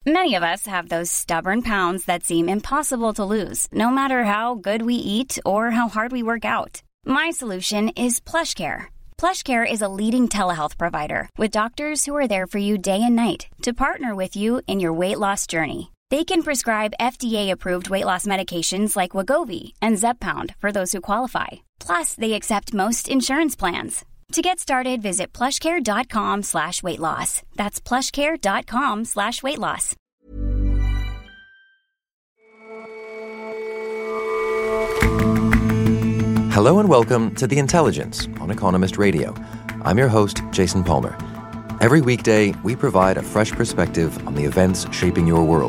Many of us have those stubborn pounds that seem impossible to lose, no matter how good we eat or how hard we work out. My solution is PlushCare. PlushCare is a leading telehealth provider with doctors who are there for you day and night to partner with you in your weight loss journey. They can prescribe FDA-approved weight loss medications like Wegovy and Zepbound for those who qualify. Plus, they accept most insurance plans. To get started, visit plushcare.com/weightloss. That's plushcare.com/weightloss. Hello and welcome to The Intelligence on Economist Radio. I'm your host, Jason Palmer. Every weekday, we provide a fresh perspective on the events shaping your world.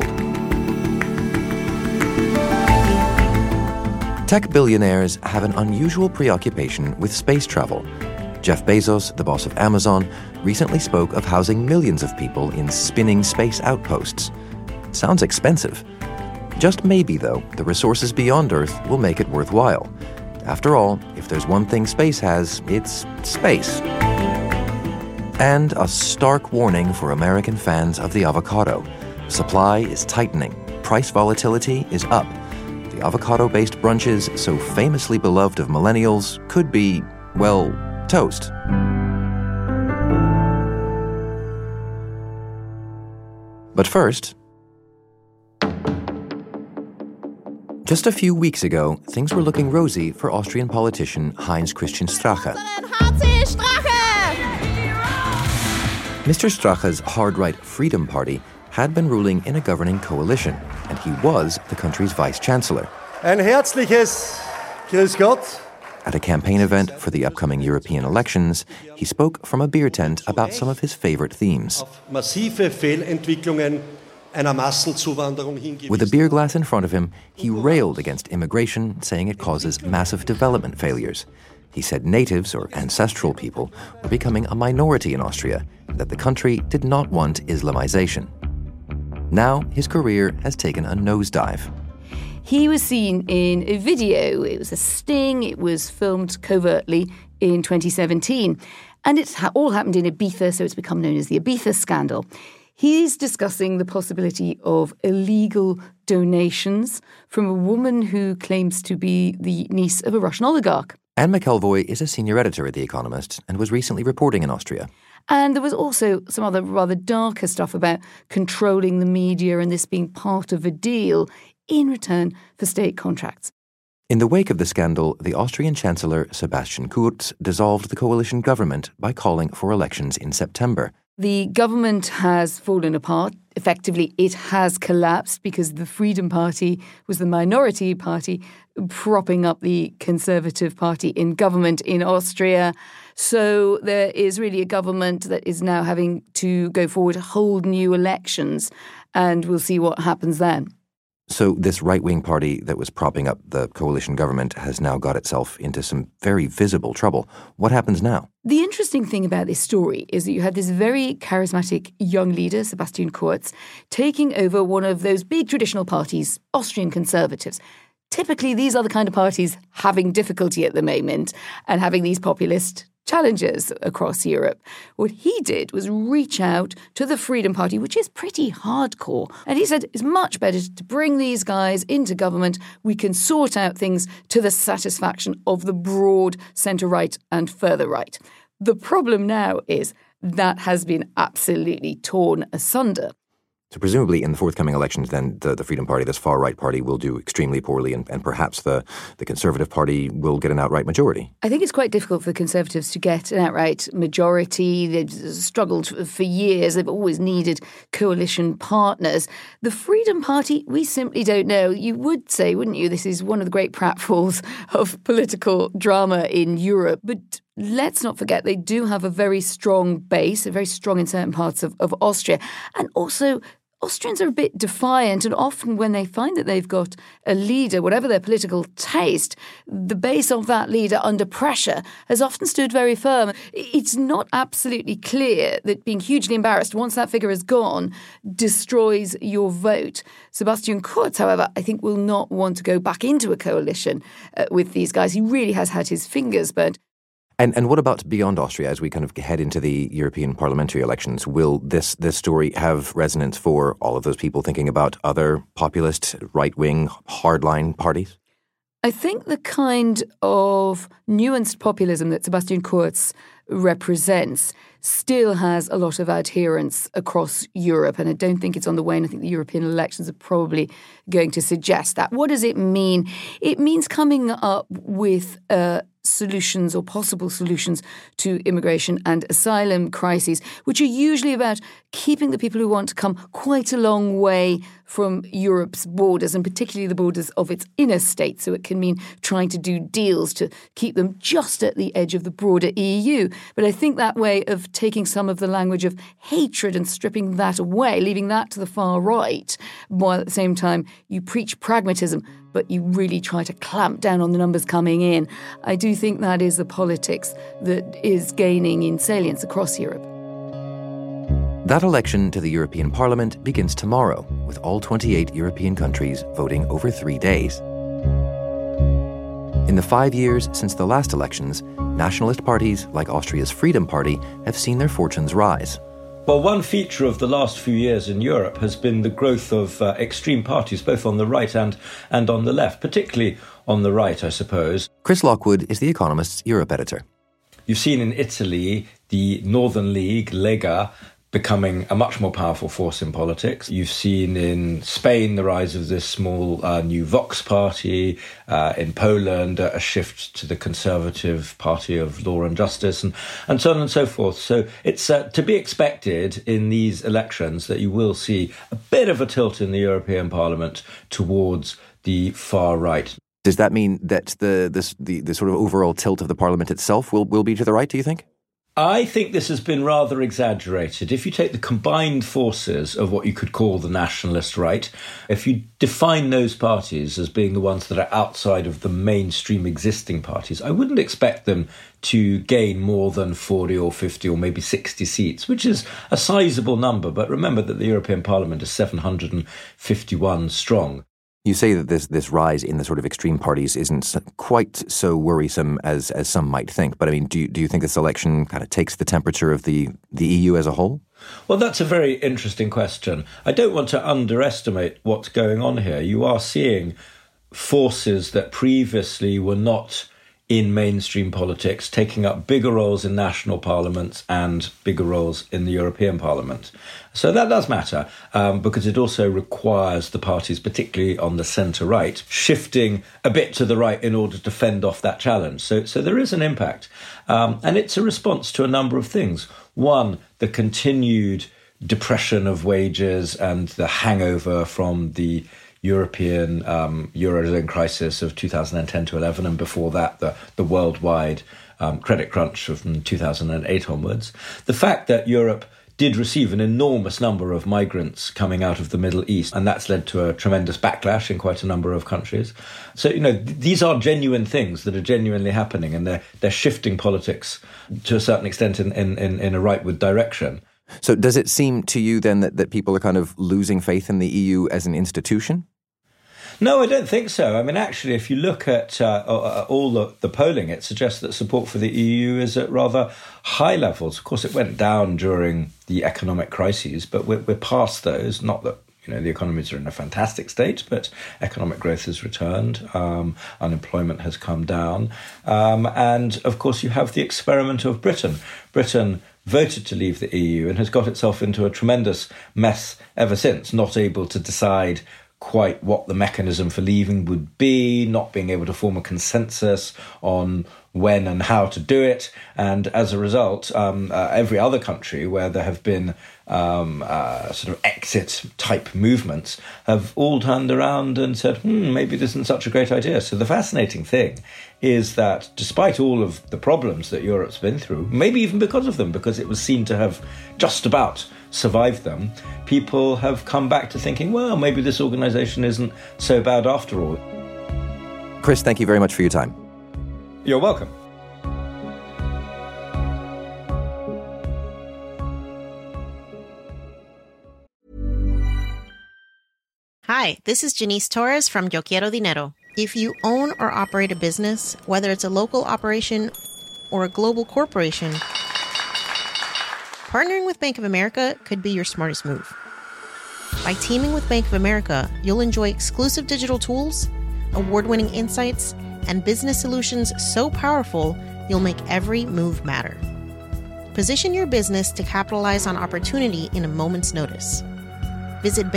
Tech billionaires have an unusual preoccupation with space travel. Jeff Bezos, the boss of Amazon, recently spoke of housing millions of people in spinning space outposts. Sounds expensive. Just maybe, though, the resources beyond Earth will make it worthwhile. After all, if there's one thing space has, it's space. And a stark warning for American fans of the avocado. Supply is tightening. Price volatility is up. The avocado-based brunches, so famously beloved of millennials, could be, well, toast. But first, just a few weeks ago, things were looking rosy for Austrian politician Heinz Christian Strache. Mr. Strache's hard-right Freedom Party had been ruling in a governing coalition, and he was the country's vice-chancellor. Ein herzliches Grüß Gott. At a campaign event for the upcoming European elections, he spoke from a beer tent about some of his favorite themes. Massive Fehlentwicklungen einer Massenzuwanderung hingewiesen. With a beer glass in front of him, he railed against immigration, saying it causes massive development failures. He said natives, or ancestral people, were becoming a minority in Austria, and that the country did not want Islamization. Now, his career has taken a nosedive. He was seen in a video. It was a sting. It was filmed covertly in 2017. And it's all happened in Ibiza, so it's become known as the Ibiza scandal. He's discussing the possibility of illegal donations from a woman who claims to be the niece of a Russian oligarch. Anne McElvoy is a senior editor at The Economist and was recently reporting in Austria. And there was also some other rather darker stuff about controlling the media and this being part of a deal in return for state contracts. In the wake of the scandal, the Austrian Chancellor Sebastian Kurz dissolved the coalition government by calling for elections in September. The government has fallen apart. Effectively, it has collapsed because the Freedom Party was the minority party propping up the Conservative Party in government in Austria. So there is really a government that is now having to go forward, hold new elections, and we'll see what happens then. So this right-wing party that was propping up the coalition government has now got itself into some very visible trouble. What happens now? The interesting thing about this story is that you had this very charismatic young leader, Sebastian Kurz, taking over one of those big traditional parties, Austrian Conservatives. Typically, these are the kind of parties having difficulty at the moment and having these populist challenges across Europe. What he did was reach out to the Freedom Party, which is pretty hardcore. And he said, it's much better to bring these guys into government. We can sort out things to the satisfaction of the broad centre-right and further right. The problem now is that has been absolutely torn asunder. So presumably in the forthcoming elections, then the Freedom Party, this far-right party, will do extremely poorly and perhaps the Conservative Party will get an outright majority. I think it's quite difficult for the Conservatives to get an outright majority. They've struggled for years. They've always needed coalition partners. The Freedom Party, we simply don't know. You would say, wouldn't you, this is one of the great pratfalls of political drama in Europe. But let's not forget, they do have a very strong base, very strong in certain parts of Austria. And also, Austrians are a bit defiant, and often when they find that they've got a leader, whatever their political taste, the base of that leader under pressure has often stood very firm. It's not absolutely clear that being hugely embarrassed once that figure is gone destroys your vote. Sebastian Kurz, however, I think will not want to go back into a coalition with these guys. He really has had his fingers burnt. And what about beyond Austria as we kind of head into the European parliamentary elections? Will this story have resonance for all of those people thinking about other populist, right-wing, hardline parties? I think the kind of nuanced populism that Sebastian Kurz represents still has a lot of adherents across Europe, and I don't think it's on the wane. I think the European elections are probably going to suggest that. What does it mean? It means coming up with solutions or possible solutions to immigration and asylum crises, which are usually about keeping the people who want to come quite a long way from Europe's borders, and particularly the borders of its inner states. So it can mean trying to do deals to keep them just at the edge of the broader EU. But I think that way of taking some of the language of hatred and stripping that away, leaving that to the far right, while at the same time you preach pragmatism, but you really try to clamp down on the numbers coming in. I do think that is the politics that is gaining in salience across Europe. That election to the European Parliament begins tomorrow, with all 28 European countries voting over 3 days. In the 5 years since the last elections, nationalist parties like Austria's Freedom Party have seen their fortunes rise. Well, one feature of the last few years in Europe has been the growth of extreme parties, both on the right and on the left, particularly on the right, I suppose. Chris Lockwood is The Economist's Europe editor. You've seen in Italy the Northern League, Lega, becoming a much more powerful force in politics. You've seen in Spain the rise of this small new Vox party, in Poland a shift to the Conservative Party of Law and Justice, and so on and so forth. So it's to be expected in these elections that you will see a bit of a tilt in the European Parliament towards the far right. Does that mean that the sort of overall tilt of the Parliament itself will be to the right, do you think? I think this has been rather exaggerated. If you take the combined forces of what you could call the nationalist right, if you define those parties as being the ones that are outside of the mainstream existing parties, I wouldn't expect them to gain more than 40 or 50 or maybe 60 seats, which is a sizable number. But remember that the European Parliament is 751 strong. You say that this rise in the sort of extreme parties isn't quite so worrisome as some might think. But I mean, do you think this election kind of takes the temperature of the EU as a whole? Well, that's a very interesting question. I don't want to underestimate what's going on here. You are seeing forces that previously were not in mainstream politics taking up bigger roles in national parliaments and bigger roles in the European Parliament. So that does matter because it also requires the parties, particularly on the centre-right, shifting a bit to the right in order to fend off that challenge. So there is an impact. And it's a response to a number of things. One, the continued depression of wages and the hangover from the European Eurozone crisis of 2010 to 11, and before that, the worldwide credit crunch from 2008 onwards. The fact that Europe did receive an enormous number of migrants coming out of the Middle East, and that's led to a tremendous backlash in quite a number of countries. So, these are genuine things that are genuinely happening, and they're shifting politics to a certain extent in a rightward direction. So does it seem to you then that people are kind of losing faith in the EU as an institution? No, I don't think so. I mean, actually, if you look at all the polling, it suggests that support for the EU is at rather high levels. Of course, it went down during the economic crises, but we're past those. Not that the economies are in a fantastic state, but economic growth has returned, unemployment has come down. And, of course, you have the experiment of Britain. Britain voted to leave the EU and has got itself into a tremendous mess ever since, not able to decide quite what the mechanism for leaving would be, not being able to form a consensus on when and how to do it. And as a result, every other country where there have been sort of exit-type movements have all turned around and said, maybe this isn't such a great idea. So the fascinating thing is that despite all of the problems that Europe's been through, maybe even because of them, because it was seen to have just about survived them, people have come back to thinking, well, maybe this organisation isn't so bad after all. Chris, thank you very much for your time. You're welcome. Hi, this is Janice Torres from Yo Quiero Dinero. If you own or operate a business, whether it's a local operation or a global corporation, partnering with Bank of America could be your smartest move. By teaming with Bank of America, you'll enjoy exclusive digital tools, award-winning insights, and business solutions so powerful you'll make every move matter. Position your business to capitalize on opportunity in a moment's notice. Visit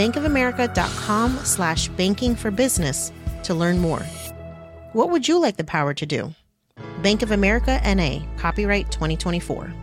bankofamerica.com/bankingforbusiness to learn more. What would you like the power to do? Bank of America N.A., copyright 2024.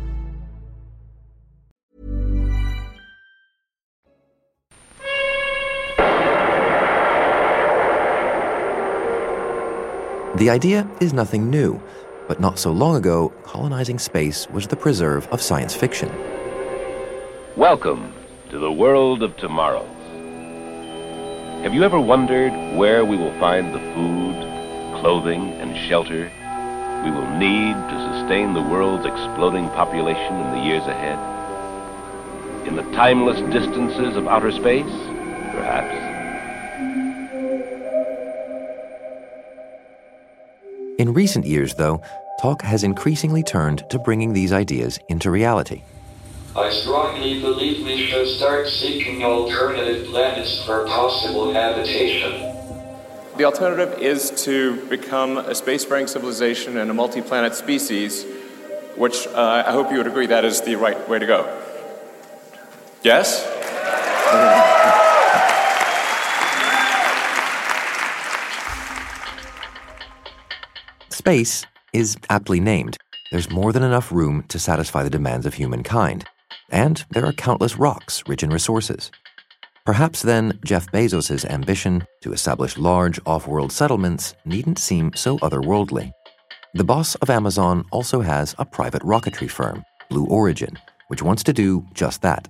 The idea is nothing new, but not so long ago, colonizing space was the preserve of science fiction. Welcome to the world of tomorrow. Have you ever wondered where we will find the food, clothing, and shelter we will need to sustain the world's exploding population in the years ahead? In the timeless distances of outer space, perhaps? In recent years, though, talk has increasingly turned to bringing these ideas into reality. I strongly believe we should start seeking alternative planets for possible habitation. The alternative is to become a spacefaring civilization and a multi-planet species, which I hope you would agree that is the right way to go. Yes? Space is aptly named. There's more than enough room to satisfy the demands of humankind. And there are countless rocks rich in resources. Perhaps then Jeff Bezos' ambition to establish large off-world settlements needn't seem so otherworldly. The boss of Amazon also has a private rocketry firm, Blue Origin, which wants to do just that.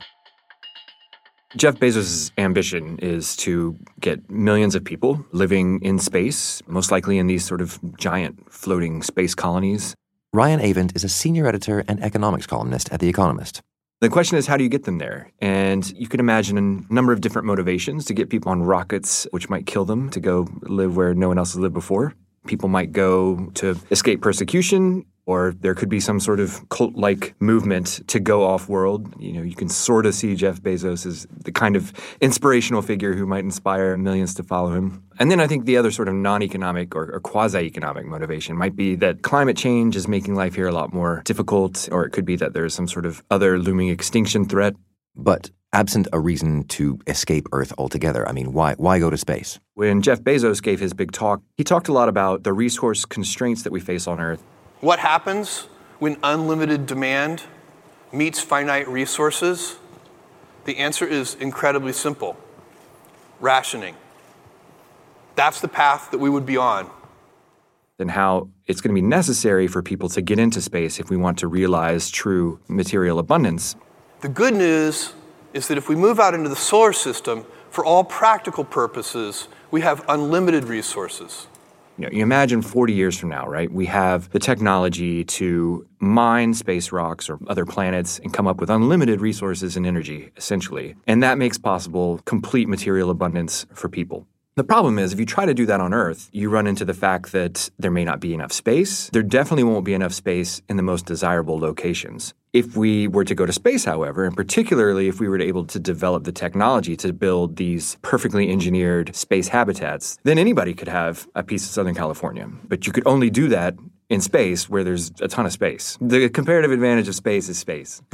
Jeff Bezos' ambition is to get millions of people living in space, most likely in these sort of giant floating space colonies. Ryan Avent is a senior editor and economics columnist at The Economist. The question is, how do you get them there? And you could imagine a number of different motivations to get people on rockets, which might kill them, to go live where no one else has lived before. People might go to escape persecution, or there could be some sort of cult-like movement to go off-world. You know, you can sort of see Jeff Bezos as the kind of inspirational figure who might inspire millions to follow him. And then I think the other sort of non-economic or quasi-economic motivation might be that climate change is making life here a lot more difficult, or it could be that there's some sort of other looming extinction threat. But absent a reason to escape Earth altogether, I mean, why go to space? When Jeff Bezos gave his big talk, he talked a lot about the resource constraints that we face on Earth. What happens when unlimited demand meets finite resources? The answer is incredibly simple. Rationing. That's the path that we would be on. And how it's going to be necessary for people to get into space if we want to realize true material abundance. The good news is that if we move out into the solar system, for all practical purposes, we have unlimited resources. You know, you imagine 40 years from now, right? We have the technology to mine space rocks or other planets and come up with unlimited resources and energy, essentially. And that makes possible complete material abundance for people. The problem is, if you try to do that on Earth, you run into the fact that there may not be enough space. There definitely won't be enough space in the most desirable locations. If we were to go to space, however, and particularly if we were able to develop the technology to build these perfectly engineered space habitats, then anybody could have a piece of Southern California. But you could only do that in space where there's a ton of space. The comparative advantage of space is space.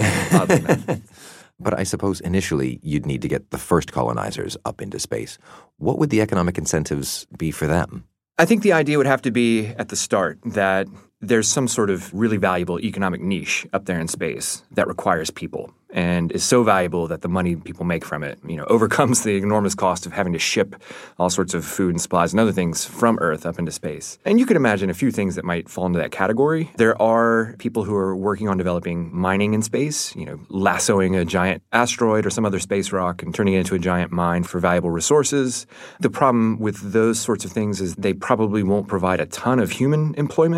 But I suppose initially you'd need to get the first colonizers up into space. What would the economic incentives be for them? I think the idea would have to be at the start that there's some sort of really valuable economic niche up there in space that requires people and is so valuable that the money people make from it, overcomes the enormous cost of having to ship all sorts of food and supplies and other things from Earth up into space. And you could imagine a few things that might fall into that category. There are people who are working on developing mining in space, lassoing a giant asteroid or some other space rock and turning it into a giant mine for valuable resources. The problem with those sorts of things is they probably won't provide a ton of human employment. A lot of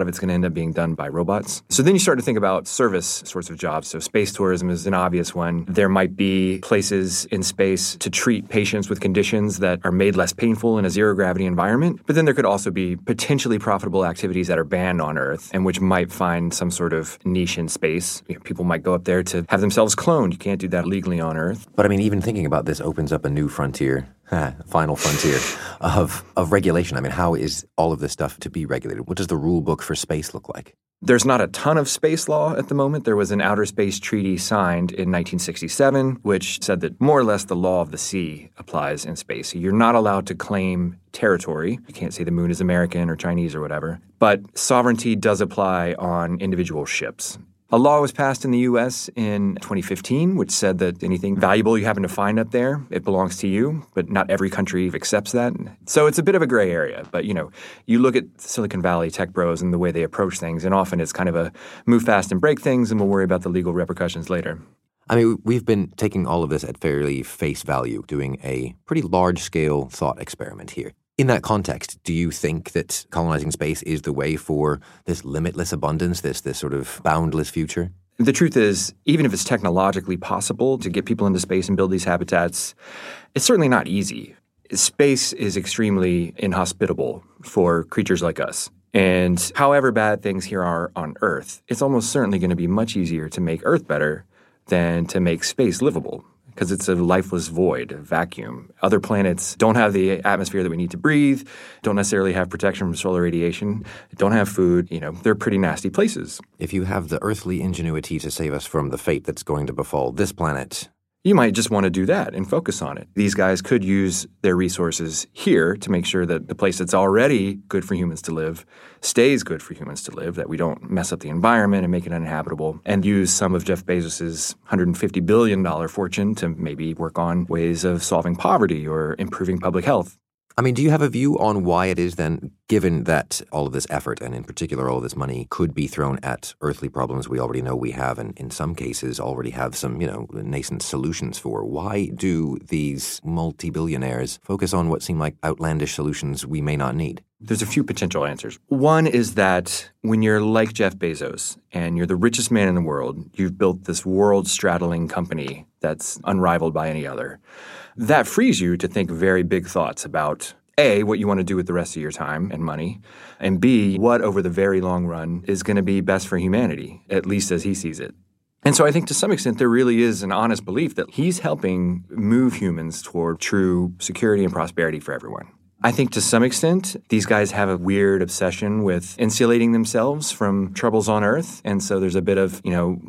it's going to end up being done by robots. So then you start to think about service sorts of jobs. So space tourism is an obvious one. There might be places in space to treat patients with conditions that are made less painful in a zero-gravity environment. But then there could also be potentially profitable activities that are banned on Earth and which might find some sort of niche in space. People might go up there to have themselves cloned. You can't do that legally on Earth. But I mean, even thinking about this opens up a new frontier, final frontier of regulation. I mean, how is all of this stuff to be regulated? What does the rule book for space look like? There's not a ton of space law at the moment. There was an outer space treaty signed in 1967, which said that more or less the law of the sea applies in space. So you're not allowed to claim territory. You can't say the moon is American or Chinese or whatever. But sovereignty does apply on individual ships. A law was passed in the U.S. in 2015, which said that anything valuable you happen to find up there, it belongs to you, but not every country accepts that. So it's a bit of a gray area. But, you look at Silicon Valley tech bros and the way they approach things, and often it's kind of a move fast and break things, and we'll worry about the legal repercussions later. I mean, we've been taking all of this at fairly face value, doing a pretty large-scale thought experiment here. In that context, do you think that colonizing space is the way for this limitless abundance, this sort of boundless future? The truth is, even if it's technologically possible to get people into space and build these habitats, it's certainly not easy. Space is extremely inhospitable for creatures like us. And however bad things here are on Earth, it's almost certainly going to be much easier to make Earth better than to make space livable, because it's a lifeless void, a vacuum. Other planets don't have the atmosphere that we need to breathe, don't necessarily have protection from solar radiation, don't have food. They're pretty nasty places. If you have the earthly ingenuity to save us from the fate that's going to befall this planet, you might just want to do that and focus on it. These guys could use their resources here to make sure that the place that's already good for humans to live stays good for humans to live, that we don't mess up the environment and make it uninhabitable, and use some of Jeff Bezos' $150 billion fortune to maybe work on ways of solving poverty or improving public health. I mean, do you have a view on why it is then, given that all of this effort and in particular all of this money could be thrown at earthly problems we already know we have and in some cases already have some, nascent solutions for, why do these multi-billionaires focus on what seem like outlandish solutions we may not need? There's a few potential answers. One is that when you're like Jeff Bezos and you're the richest man in the world, you've built this world-straddling company that's unrivaled by any other. That frees you to think very big thoughts about, A, what you want to do with the rest of your time and money, and B, what over the very long run is going to be best for humanity, at least as he sees it. And so I think to some extent there really is an honest belief that he's helping move humans toward true security and prosperity for everyone. I think to some extent, these guys have a weird obsession with insulating themselves from troubles on Earth. And so there's a bit of,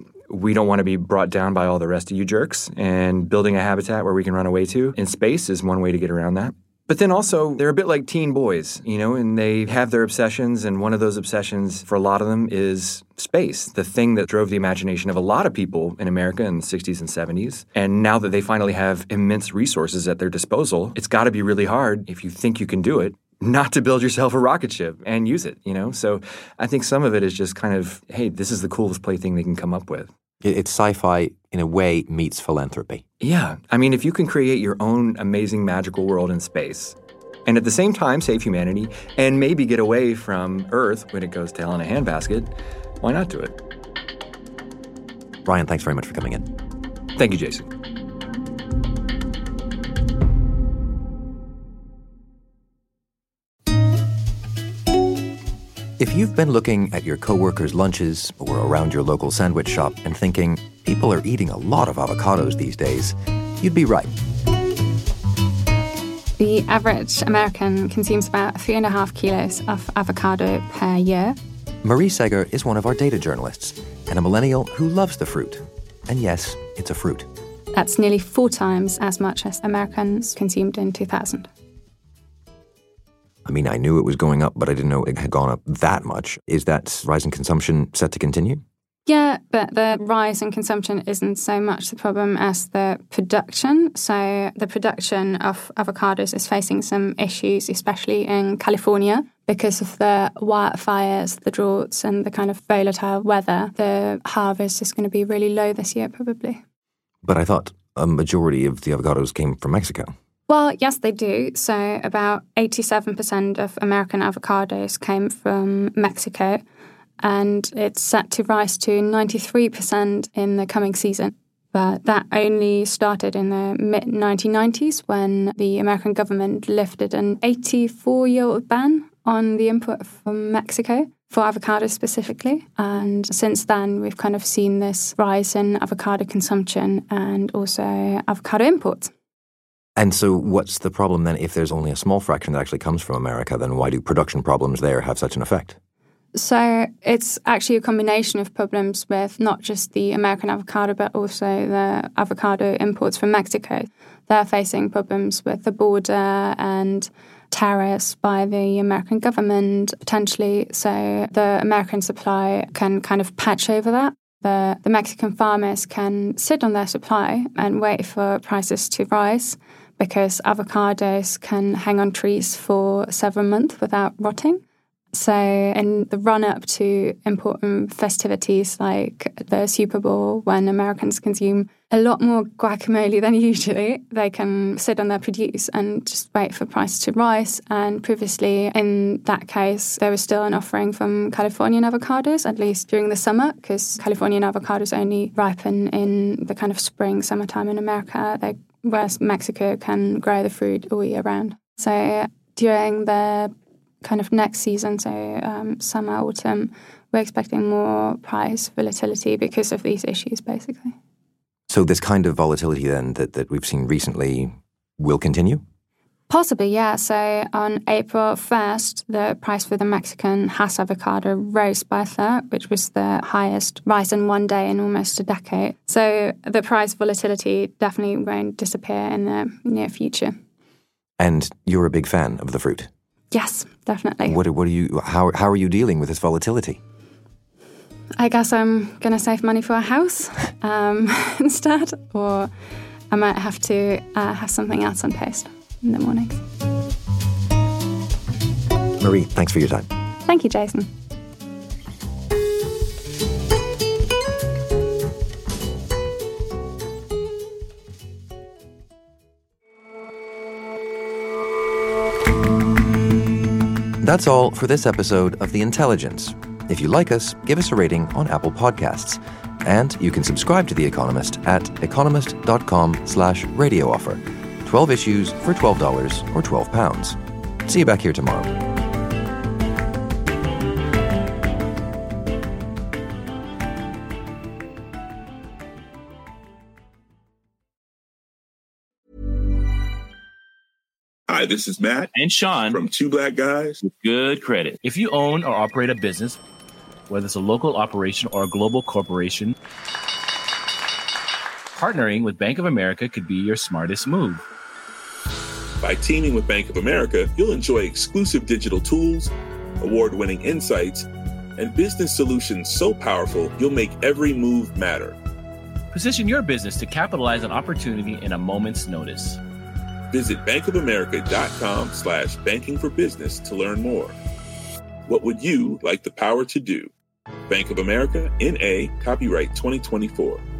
we don't want to be brought down by all the rest of you jerks, and building a habitat where we can run away to in space is one way to get around that. But then also, they're a bit like teen boys, and they have their obsessions, and one of those obsessions for a lot of them is space, the thing that drove the imagination of a lot of people in America in the 60s and 70s. And now that they finally have immense resources at their disposal, it's got to be really hard, if you think you can do it, not to build yourself a rocket ship and use it, So I think some of it is just kind of, hey, this is the coolest plaything they can come up with. It's sci-fi, in a way, meets philanthropy. Yeah. I mean, if you can create your own amazing magical world in space and at the same time save humanity and maybe get away from Earth when it goes to hell in a handbasket, why not do it? Ryan, thanks very much for coming in. Thank you, Jason. If you've been looking at your coworkers' lunches or around your local sandwich shop and thinking, people are eating a lot of avocados these days, you'd be right. The average American consumes about 3.5 kilos of avocado per year. Marie Seger is one of our data journalists and a millennial who loves the fruit. And yes, it's a fruit. That's nearly 4 times as much as Americans consumed in 2000. I mean, I knew it was going up, but I didn't know it had gone up that much. Is that rise in consumption set to continue? Yeah, but the rise in consumption isn't so much the problem as the production. So the production of avocados is facing some issues, especially in California, because of the wildfires, the droughts, and the kind of volatile weather. The harvest is going to be really low this year, probably. But I thought a majority of the avocados came from Mexico. Well, yes, they do. So about 87% of American avocados came from Mexico. and it's set to rise to 93% in the coming season. But that only started in the mid-1990s when the American government lifted an 84-year-old ban on the import from Mexico for avocados specifically. And since then, we've kind of seen this rise in avocado consumption and also avocado imports. And so what's the problem then? If there's only a small fraction that actually comes from America, then why do production problems there have such an effect? So it's actually a combination of problems with not just the American avocado, but also the avocado imports from Mexico. They're facing problems with the border and tariffs by the American government, potentially. So the American supply can kind of patch over that. The Mexican farmers can sit on their supply and wait for prices to rise because avocados can hang on trees for several months without rotting. So in the run-up to important festivities like the Super Bowl, when Americans consume a lot more guacamole than usually, they can sit on their produce and just wait for prices to rise. And previously, in that case, there was still an offering from Californian avocados, at least during the summer, because Californian avocados only ripen in the kind of spring, summertime in America, whereas Mexico can grow the fruit all year round. So during the kind of next season, so summer, autumn, we're expecting more price volatility because of these issues, basically. So this kind of volatility then that we've seen recently will continue? Possibly, yeah. So on April 1st, the price for the Mexican Hass avocado rose by a third, which was the highest rise in one day in almost a decade. So the price volatility definitely won't disappear in the near future. And you're a big fan of the fruit? Yes, definitely. How are you dealing with this volatility? I guess I'm going to save money for a house instead, or I might have to have something else on toast in the mornings. Marie, thanks for your time. Thank you, Jason. That's all for this episode of The Intelligence. If you like us, give us a rating on Apple Podcasts. And you can subscribe to The Economist at economist.com/radio offer. 12 issues for $12 or £12. See you back here tomorrow. Hi, this is Matt and Sean from Two Black Guys with Good Credit. If you own or operate a business, whether it's a local operation or a global corporation, partnering with Bank of America could be your smartest move. By teaming with Bank of America, you'll enjoy exclusive digital tools, award-winning insights, and business solutions so powerful you'll make every move matter. Position your business to capitalize on opportunity in a moment's notice. Visit bankofamerica.com/banking for business to learn more. What would you like the power to do? Bank of America, N.A., copyright 2024.